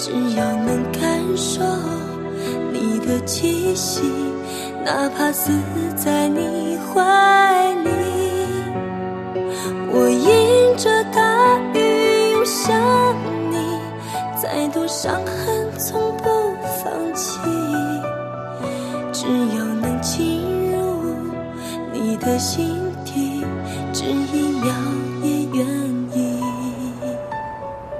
只要能感受你的气息，哪怕死在你怀里。我迎着大雨涌向你，再多伤痕从不放弃，只要能进入你的心底，只